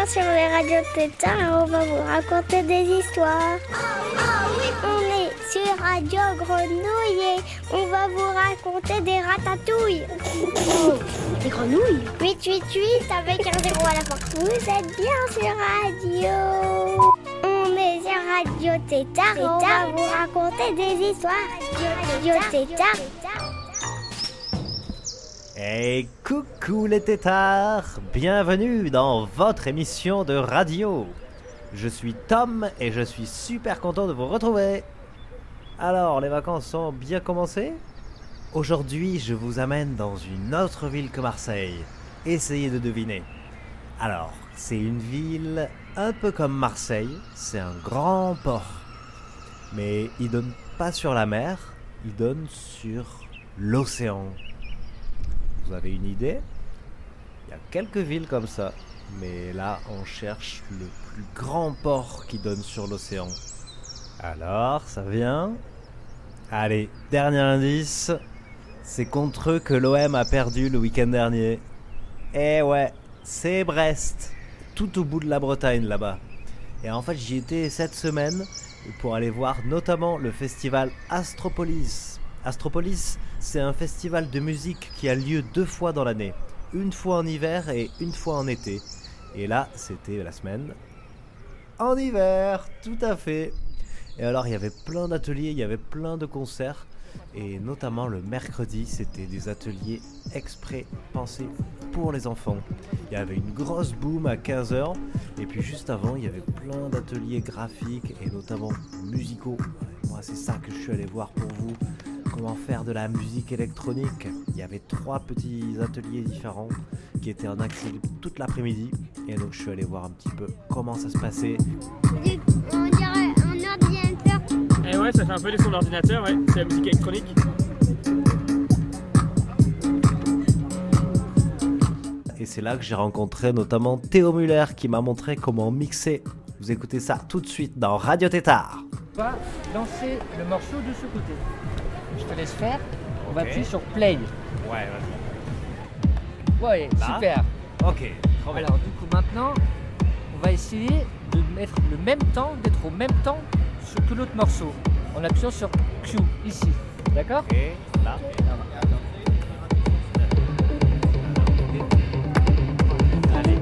bien sur les radios Tétard et on va vous raconter des histoires. On est sur Radio Grenouille et on va vous raconter des ratatouilles. Des grenouilles? 888 avec un 0 à la fin. Vous êtes bien sur Radio. On est sur Radio Tétard et on va vous raconter des histoires. Radio Tétard. Hey, coucou les tétards! Bienvenue dans votre émission de radio. Je suis Tom et je suis super content de vous retrouver. Alors, les vacances sont bien commencées? Aujourd'hui, je vous amène dans une autre ville que Marseille. Essayez de deviner. Alors, c'est une ville un peu comme Marseille, c'est un grand port. Mais il donne pas sur la mer, il donne sur l'océan. Vous avez une idée? Il y a quelques villes comme ça, mais là on cherche le plus grand port qui donne sur l'océan. Alors, ça vient? Allez, dernier indice, c'est contre eux que l'OM a perdu le week-end dernier. Eh ouais, c'est Brest, tout au bout de la Bretagne là-bas. Et en fait j'y étais cette semaine pour aller voir notamment le festival Astropolis. Astropolis, c'est un festival de musique qui a lieu 2 fois dans l'année. Une fois en hiver et une fois en été. Et là, c'était la semaine en hiver, tout à fait. Et alors, il y avait plein d'ateliers, il y avait plein de concerts. Et notamment le mercredi, c'était des ateliers exprès pensés pour les enfants. Il y avait une grosse boom à 15h. Et puis juste avant, il y avait plein d'ateliers graphiques et notamment musicaux. Moi, c'est ça que je suis allé voir pour vous. Comment faire de la musique électronique. Il y avait 3 petits ateliers différents qui étaient en accès toute l'après-midi. Et donc je suis allé voir un petit peu comment ça se passait. On dirait un ordinateur. Et ouais, ça fait un peu les sons d'ordinateur, ouais. C'est la musique électronique. Et c'est là que j'ai rencontré notamment Théo Muller qui m'a montré comment mixer. Vous écoutez ça tout de suite dans Radio Tétard. On va lancer le morceau de ce côté. Je te laisse faire. On va appuyer sur play. Ouais, vas-y. Ouais, Là. super. Ok, trop bien. Alors du coup maintenant, on va essayer de mettre le même temps, d'être au même temps que l'autre morceau. En appuyant sur Q, ici. D'accord? Et là. Allez.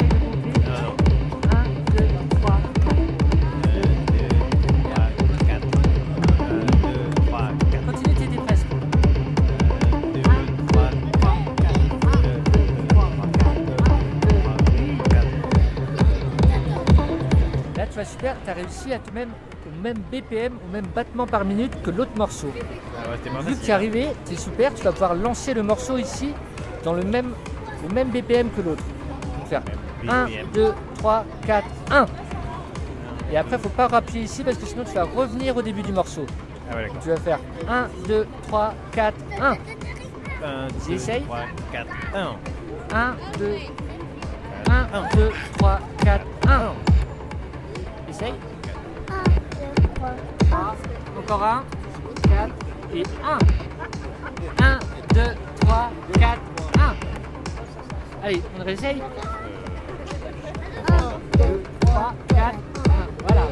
1, 2, 3. 4. Continue, t'étais presque. Là tu vois super, tu as réussi à te mettre au même BPM, au même battement par minute que l'autre morceau. Vu que tu es arrivé, c'est super, tu vas pouvoir lancer le morceau ici dans le même BPM que l'autre. Donc faire 1, 2, 3, 4, 1. Et après, faut pas appuyer ici parce que sinon tu vas revenir au début du morceau. Ah ouais, d'accord. Tu vas faire 1, 2, 3, 4, 1. 1, 2, Essaye. 3, 4, 1. 1, 2, 1, 2, 3, 4, 1. Essaye. 3, encore 1, 4 et 1. 1, 2, 3, 4, 1. Allez, on réessaye. 1, 2, 3, 4, 1. Voilà.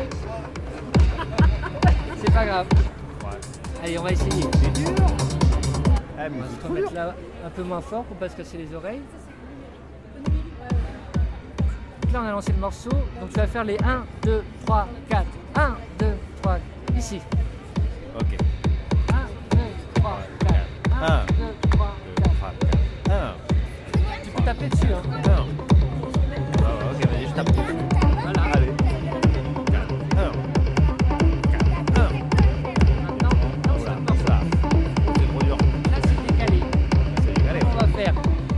C'est pas grave. Allez, on va essayer. C'est dur. Ah, mais On va c'est se trop dur. remettre là un peu moins fort pour pas se casser les oreilles. Donc là, on a lancé le morceau. Donc tu vas faire les 1, 2, 3, 4. 1, 2, 3, ici. Ok. 1, 2, 3, 4. 1, 2, 3, 4. 1. Tu peux taper dessus, hein. 1. Ok, vas-y, je tape. Voilà. Allez. 4, 1. 4, 1. Maintenant, lance le morceau. Ça. C'est trop dur. Là, c'est décalé. C'est décalé. Comment on va faire?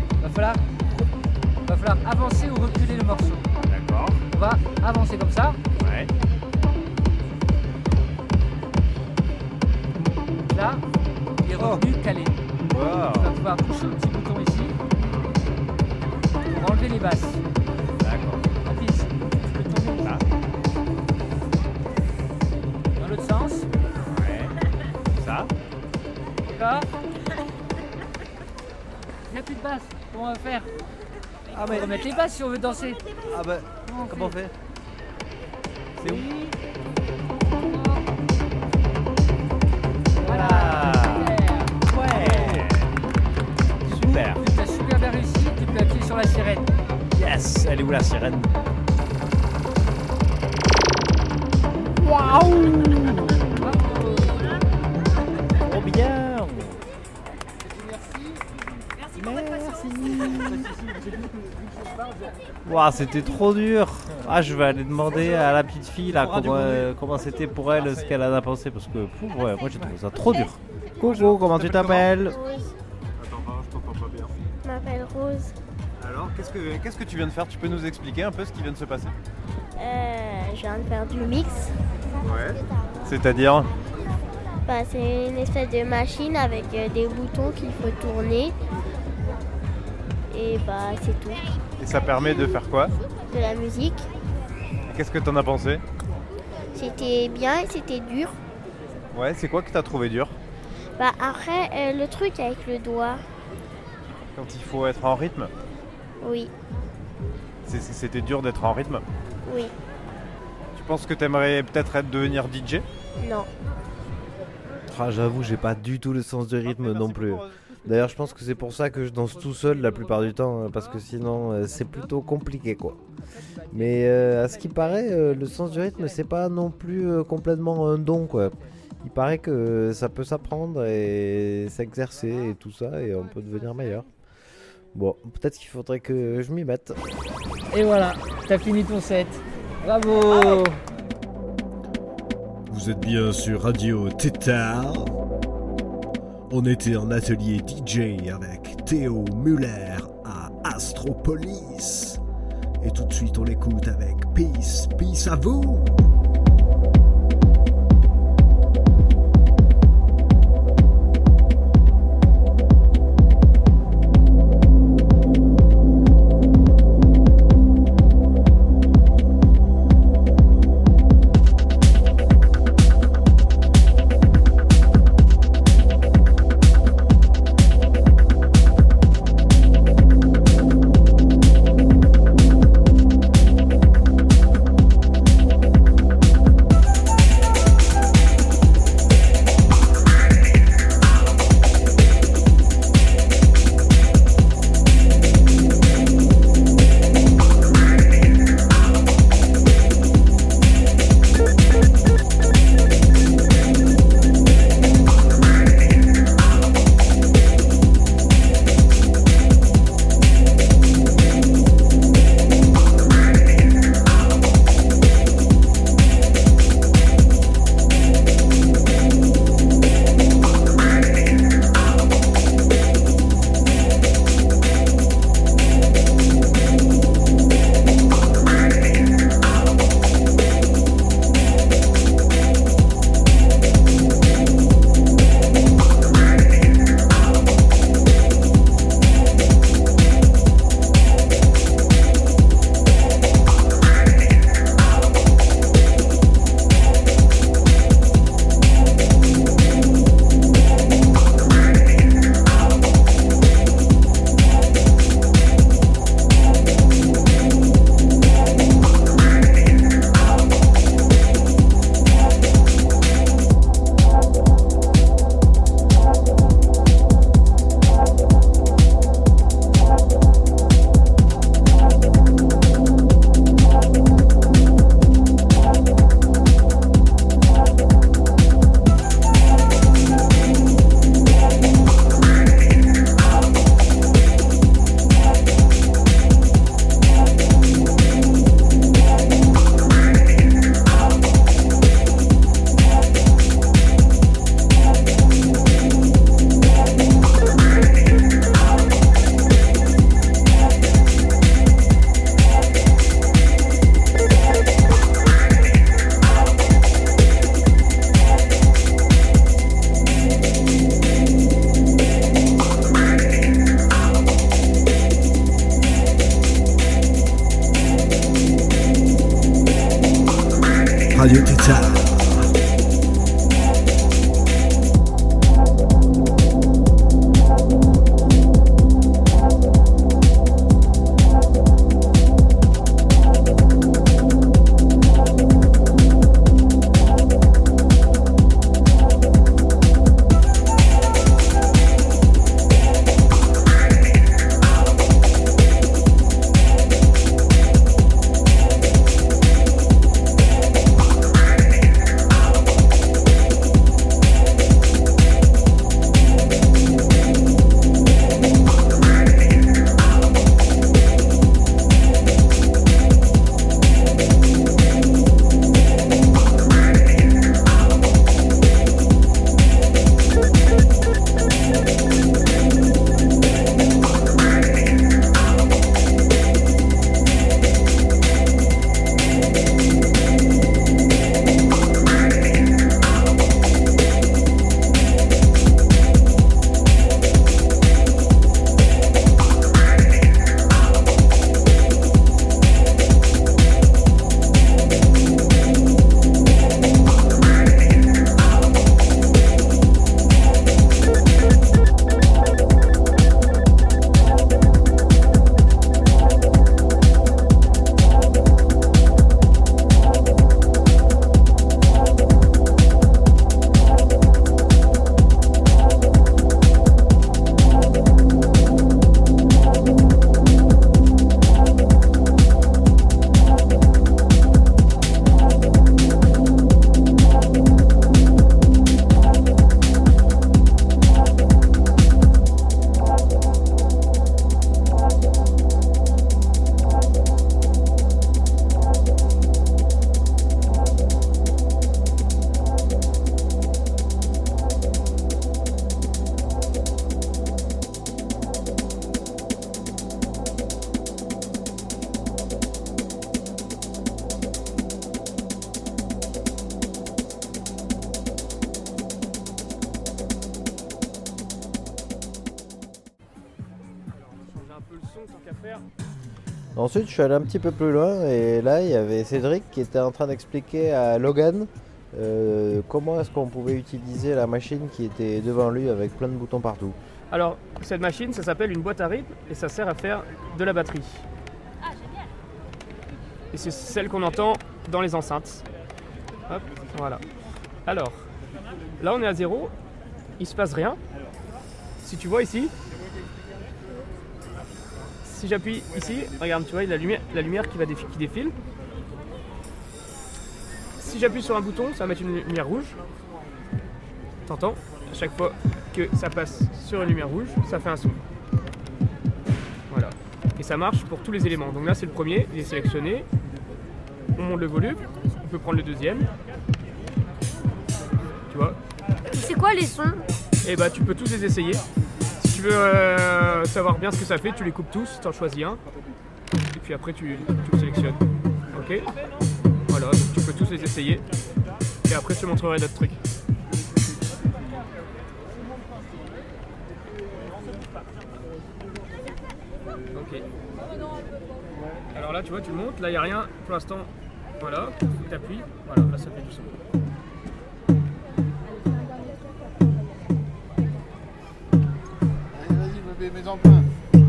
Va falloir avancer ou reculer le morceau. D'accord. On va avancer comme ça. Ouais. Là, il est revenu calé. Wow. Tu vas pouvoir toucher le petit bouton ici pour enlever les basses. D'accord. Appuie ici. Tu peux tourner Là. dans l'autre sens. Ouais. Ça. D'accord. Il n'y a plus de basses. Comment on va faire? Ah, mais on va mettre les basses si on veut danser. Ah bah, Comment on fait? C'est où? Voilà. Ouais. Super. Tu as super bien réussi, tu peux appuyer sur la sirène. Yes. Elle est où la sirène? Waouh! Trop bien. Wow, c'était trop dur. Ah, je vais aller demander à la petite fille là comment c'était pour elle, ce qu'elle en a pensé, parce que ouais, moi j'ai trouvé ça trop dur. Coucou, comment tu t'appelles? Rose. Attends, je t'entends pas bien. Je m'appelle Rose. Alors, qu'est-ce que tu viens de faire? Tu peux nous expliquer un peu ce qui vient de se passer? Je viens de faire du mix. Ouais. C'est-à-dire? Bah, c'est une espèce de machine avec des boutons qu'il faut tourner. Et bah, c'est tout. Et ça permet de faire quoi? De la musique. Qu'est-ce que t'en as pensé? C'était bien et c'était dur. Ouais, c'est quoi que t'as trouvé dur? Bah, après, le truc avec le doigt. Quand il faut être en rythme? Oui, C'était dur d'être en rythme? oui, Tu penses que t'aimerais peut-être devenir DJ? non. Ah, j'avoue, j'ai pas du tout le sens du rythme non plus. D'ailleurs, je pense que c'est pour ça que je danse tout seul la plupart du temps, parce que sinon c'est plutôt compliqué quoi. Mais à ce qui paraît, le sens du rythme c'est pas non plus complètement un don quoi. Il paraît que ça peut s'apprendre et s'exercer et tout ça, et on peut devenir meilleur. Bon, peut-être qu'il faudrait que je m'y mette. Et voilà, t'as fini ton set. Bravo. Vous êtes bien sur Radio Tétard. On était en atelier DJ avec Théo Muller à Astropolis. Et tout de suite on l'écoute avec Peace. Peace à vous. Radio Tétard. faire. Ensuite, je suis allé un petit peu plus loin et là, il y avait Cédric qui était en train d'expliquer à Logan comment est-ce qu'on pouvait utiliser la machine qui était devant lui avec plein de boutons partout. Alors, cette machine, ça s'appelle une boîte à rythme et ça sert à faire de la batterie. Ah, génial. Et c'est celle qu'on entend dans les enceintes. Hop, voilà. Alors, là on est à 0, il se passe rien. Si tu vois ici, si j'appuie ici, regarde, tu vois, il y a la lumière qui défile. Si j'appuie sur un bouton, ça va mettre une lumière rouge. T'entends ? À chaque fois que ça passe sur une lumière rouge, ça fait un son. Voilà. Et ça marche pour tous les éléments. Donc là c'est le premier, il est sélectionné. On monte le volume, on peut prendre le deuxième. Tu vois ? C'est quoi les sons? Et bah tu peux tous les essayer. Si tu veux savoir bien ce que ça fait, tu les coupes tous, tu en choisis un. Et puis après tu le sélectionnes. Ok ? Voilà, donc tu peux tous les essayer. Et après je te montrerai d'autres trucs. Ok. Alors là tu vois, tu montes, là il n'y a rien pour l'instant. Voilà, tu appuies, voilà, là ça fait du son. Allez, vas-y, bébé, mets-en plein.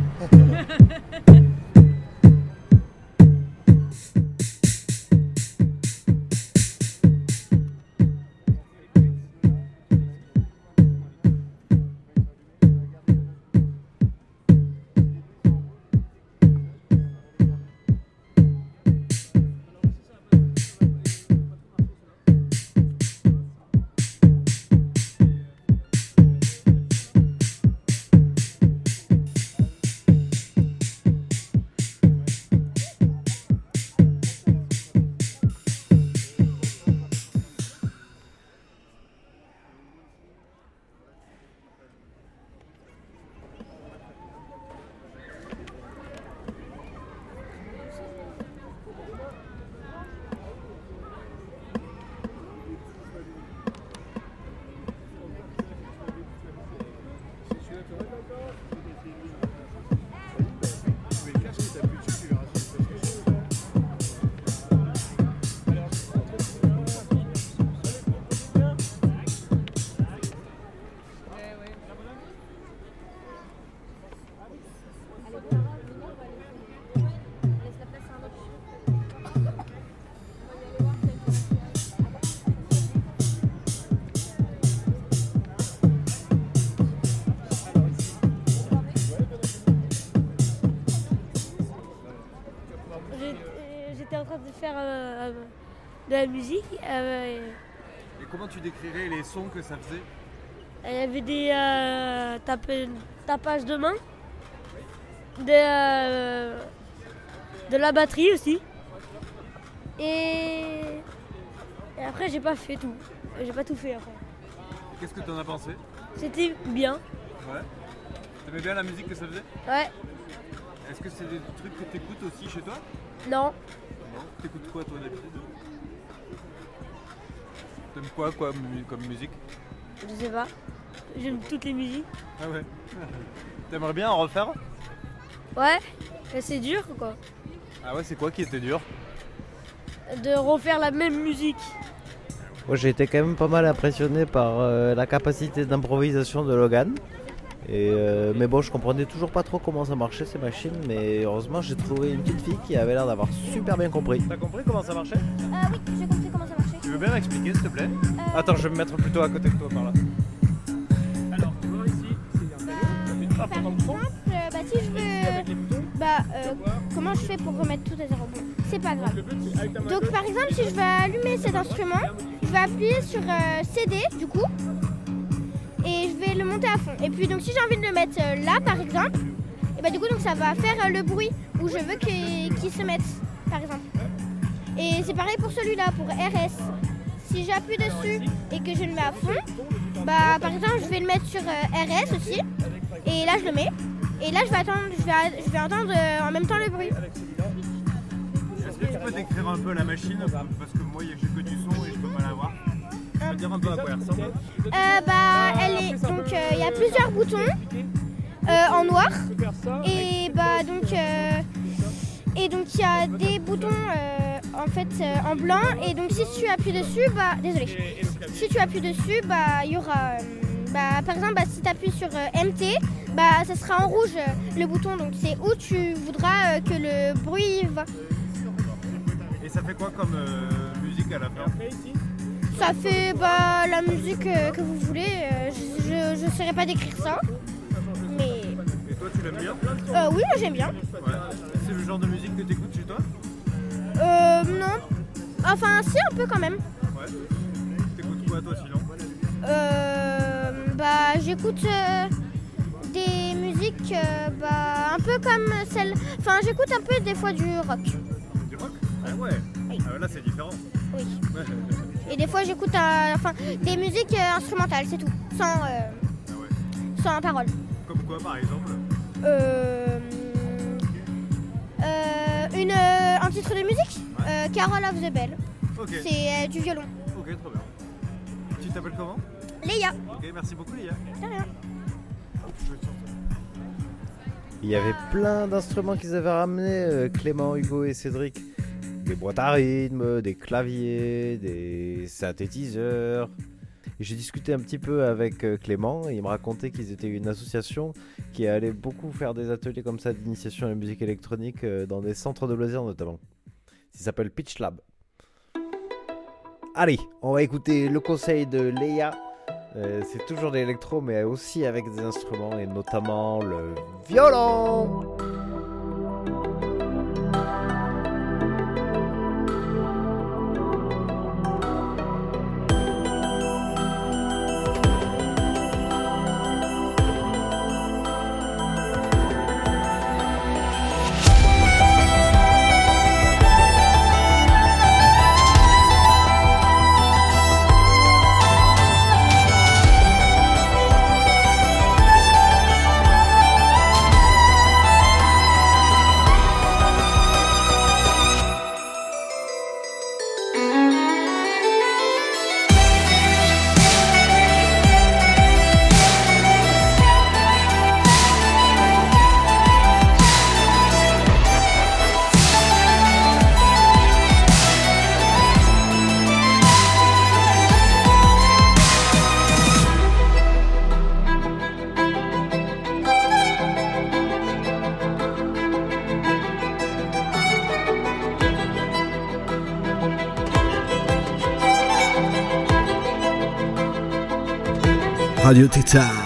J'étais en train de faire de la musique. Et comment tu décrirais les sons que ça faisait? Il y avait des tapages de main, de la batterie aussi. Et après, j'ai pas fait tout. J'ai pas tout fait après. Qu'est-ce que t'en as pensé? C'était bien. Ouais. T'aimais bien la musique que ça faisait? Ouais. Est-ce que c'est des trucs que t'écoutes aussi chez toi? Non. Non. T'écoutes quoi toi d'habitude? T'aimes quoi comme musique? Je sais pas. J'aime toutes les musiques. Ah ouais. T'aimerais bien en refaire? Ouais. Mais c'est dur quoi. Ah ouais, c'est quoi qui était dur? De refaire la même musique. Moi, j'ai été quand même pas mal impressionné par la capacité d'improvisation de Logan. Mais bon, je comprenais toujours pas trop comment ça marchait ces machines, mais heureusement j'ai trouvé une petite fille qui avait l'air d'avoir super bien compris. T'as compris comment ça marchait? Oui, j'ai compris comment ça marchait. Tu veux bien m'expliquer s'il te plaît? Attends, je vais me mettre plutôt à côté de toi par là. Alors, tu vois ici, c'est un vélo, tu Par appuies dans le bouton. exemple, si je Avec les boutons. veux... comment je fais pour remettre tout à zéro? Bon, c'est pas grave. Le but, c'est avec ta main Donc gauche, par exemple, si je veux allumer cet instrument, je vais appuyer sur CD du coup et je vais le monter à fond. Et puis donc si j'ai envie de le mettre là par exemple, et bah du coup donc ça va faire le bruit où je veux qu'il se mette par exemple. Et c'est pareil pour celui-là, pour RS. Si j'appuie dessus et que je le mets à fond, bah par exemple je vais le mettre sur RS aussi et là je le mets. Et là je vais entendre en même temps le bruit. Est-ce que tu peux décrire un peu la machine? Parce que moi j'ai que du son et je peux pas la voir. Tu peux dire un peu à quoi elle ressemble? Elle est donc il y a plusieurs boutons en noir et bah Et donc il y a des boutons en blanc, et donc si tu appuies dessus, si tu appuies dessus, il y aura, par exemple, si tu appuies sur MT, ça sera en rouge le bouton, donc c'est où tu voudras que le bruit va. Et ça fait quoi comme musique à la fin? Ça fait la musique que vous voulez, je ne saurais pas décrire ça, mais... Et toi, tu l'aimes bien? Oui, moi j'aime bien. Ouais. C'est le genre de musique que tu écoutes chez toi? Non. Enfin, si, un peu quand même. Ouais. T'écoutes quoi, toi, sinon? J'écoute des musiques un peu comme celle... Enfin, j'écoute un peu des fois du rock. Du rock? Ah ouais. Oui. Là, c'est différent. Oui. Et des fois, j'écoute des musiques instrumentales, c'est tout. Sans parole. Comme quoi, par exemple? Un titre de musique, Carol of the Bell. Okay. C'est du violon. Ok, trop bien. Tu t'appelles comment? Léa. Ok, merci beaucoup Léa. De rien. Il y avait plein d'instruments qu'ils avaient ramenés, Clément, Hugo et Cédric. Des boîtes à rythme, des claviers, des synthétiseurs. Et j'ai discuté un petit peu avec Clément et il me racontait qu'ils étaient une association qui allait beaucoup faire des ateliers comme ça d'initiation à la musique électronique dans des centres de loisirs notamment. Ça s'appelle Pitch Lab. Allez, on va écouter le conseil de Léa. C'est toujours de l'électro mais aussi avec des instruments et notamment le violon. Radio Tétard.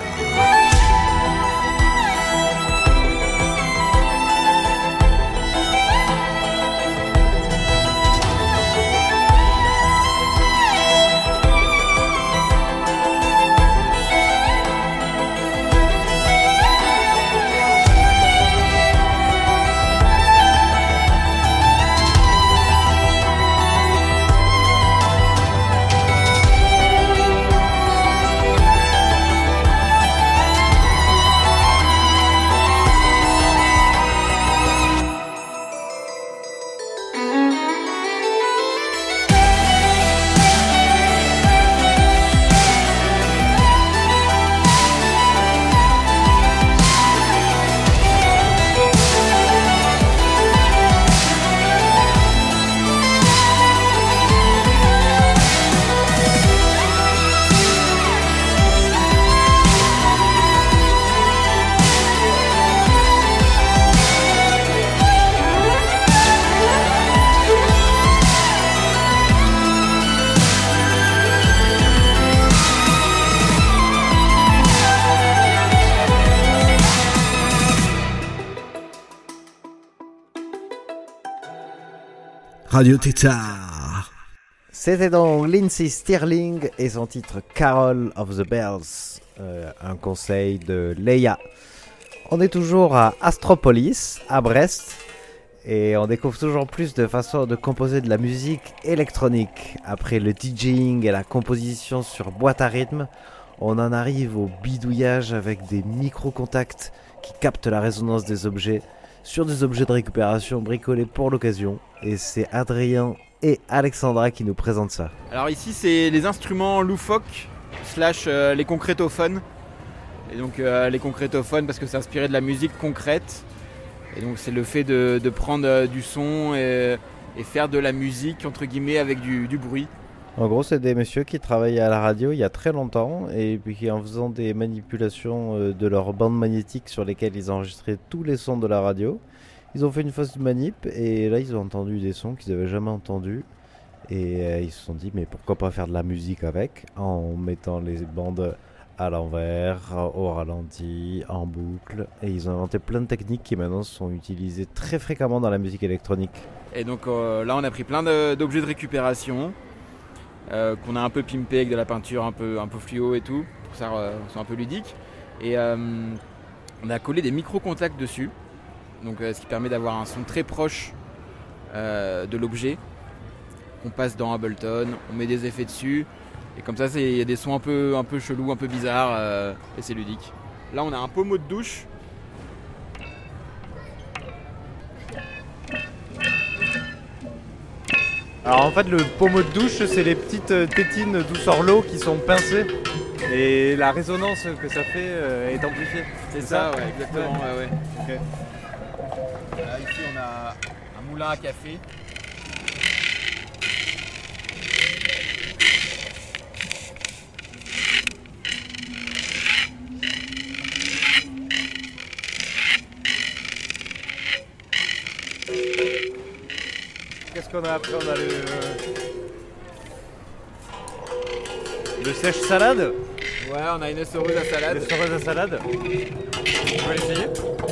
Radio Tétard. C'était donc Lindsey Stirling et son titre Carol of the Bells, un conseil de Léa. On est toujours à Astropolis, à Brest, et on découvre toujours plus de façons de composer de la musique électronique. Après le DJing et la composition sur boîte à rythme, on en arrive au bidouillage avec des micro-contacts qui captent la résonance des objets sur des objets de récupération bricolés pour l'occasion. Et c'est Adrien et Alexandra qui nous présentent ça. Alors ici c'est les instruments loufoques / les concrétophones. Et donc les concrétophones parce que c'est inspiré de la musique concrète. Et donc c'est le fait de prendre du son et faire de la musique entre guillemets avec du bruit. En gros, c'est des messieurs qui travaillaient à la radio il y a très longtemps et puis qui, en faisant des manipulations de leurs bandes magnétiques sur lesquelles ils enregistraient tous les sons de la radio, ils ont fait une fausse manip et là ils ont entendu des sons qu'ils n'avaient jamais entendus et ils se sont dit mais pourquoi pas faire de la musique avec en mettant les bandes à l'envers, au ralenti, en boucle, et ils ont inventé plein de techniques qui maintenant sont utilisées très fréquemment dans la musique électronique. Et donc là on a pris plein d'objets de récupération qu'on a un peu pimpé avec de la peinture un peu fluo et tout, pour que ça soit un peu ludique. Et on a collé des micro-contacts dessus, donc ce qui permet d'avoir un son très proche de l'objet. On passe dans Ableton, on met des effets dessus, et comme ça il y a des sons un peu chelous, un peu bizarres, et c'est ludique. Là on a un pommeau de douche. Alors en fait le pommeau de douche c'est les petites tétines douceur l'eau qui sont pincées et la résonance que ça fait est amplifiée. C'est ça, ouais, exactement. Ouais. Okay. Là, ici on a un moulin à café. Qu'est-ce qu'on a après? On a le sèche-salade. Ouais, on a une essoreuse à salade. Une essoreuse à salade. On va essayer.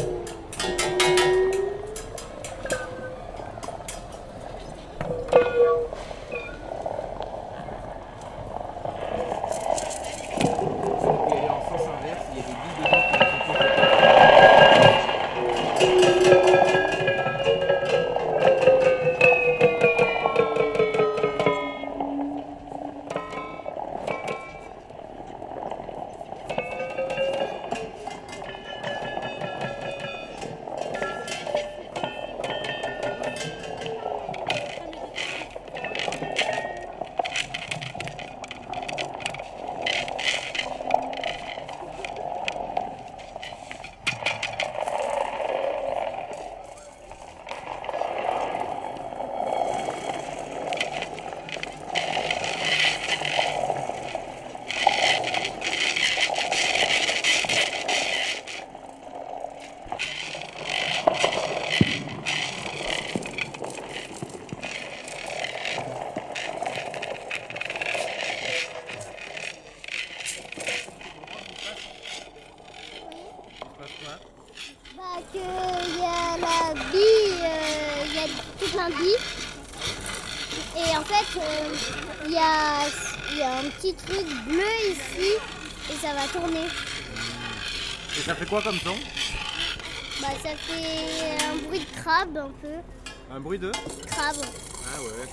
Qu'il y a la bille, il y a tout plein de billes. Et en fait, il y a un petit truc bleu ici et ça va tourner. Et ça fait quoi comme son? Bah ça fait un bruit de crabe un peu. Un bruit de crabe. Ah ouais.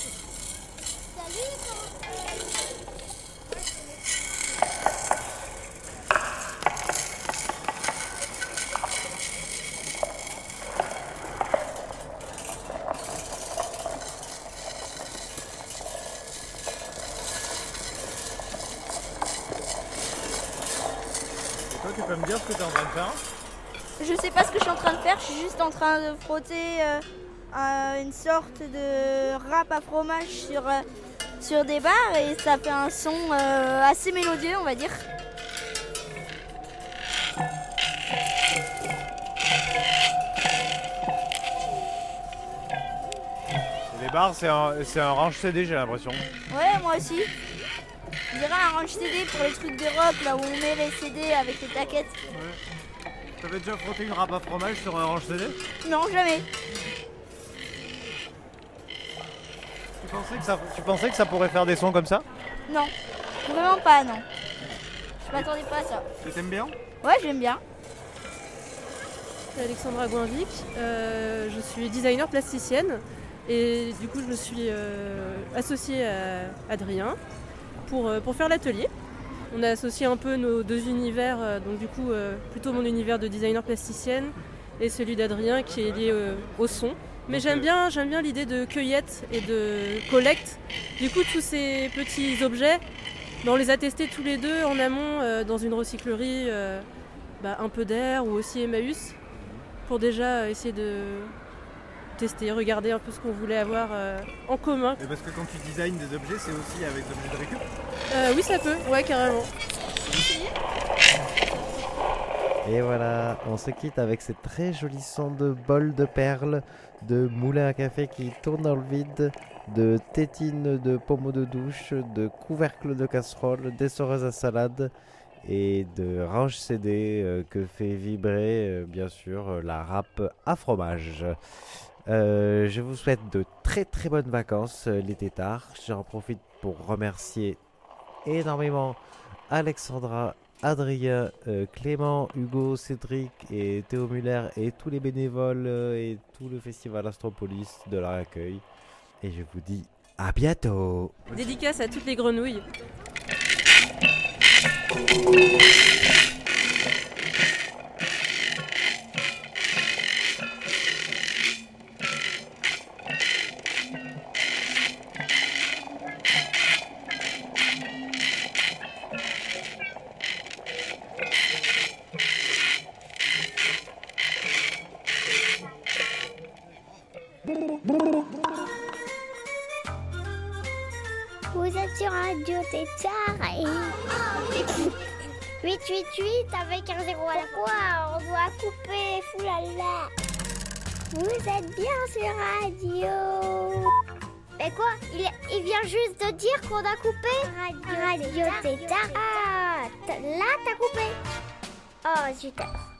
Salut. Toi, tu peux me dire ce que tu es en train de faire? Je sais pas ce que je suis en train de faire, je suis juste en train de frotter une sorte de râpe à fromage sur des barres et ça fait un son assez mélodieux, on va dire. Les barres, c'est un range CD, j'ai l'impression. Ouais, moi aussi. Je dirais un range CD pour les trucs de rock, là où on met les CD avec les plaquettes. Ouais. T'avais déjà frotté une râpe à fromage sur un range CD? Non, jamais. Tu pensais que ça pourrait faire des sons comme ça? Non, vraiment pas, non. Je m'attendais pas à ça. Tu t'aimes bien? Ouais, j'aime bien. C'est Alexandra Goinvic, je suis designer plasticienne et du coup je me suis associée à Adrien pour faire l'atelier. On a associé un peu nos deux univers, donc du coup plutôt mon univers de designer plasticienne et celui d'Adrien qui est lié au son. Mais j'aime bien l'idée de cueillette et de collecte. Du coup tous ces petits objets, on les a testés tous les deux en amont dans une recyclerie un peu d'air ou aussi Emmaüs pour déjà essayer de tester, regarder un peu ce qu'on voulait avoir en commun. Et parce que quand tu designs des objets, c'est aussi avec des objets de récup? Oui, ça peut, ouais, carrément. Et voilà, on se quitte avec ces très jolis sons de bols de perles, de moulins à café qui tournent dans le vide, de tétines de pommeaux de douche, de couvercles de casserole, d'essoreuses à salade et de range CD que fait vibrer bien sûr la râpe à fromage. Je vous souhaite de très très bonnes vacances les tétards. J'en profite pour remercier énormément Alexandra, Adrien, Clément, Hugo, Cédric et Théo Muller et tous les bénévoles et tout le festival Astropolis de leur accueil. Et je vous dis à bientôt. Dédicace à toutes les grenouilles. Vous êtes sur Radio Tétard et 888 avec un 0 à la fois, on doit couper, foulala. Vous êtes bien sur Radio. Mais quoi, il vient juste de dire qu'on a coupé Radio Tétard. Ah, là t'as coupé. Oh, super.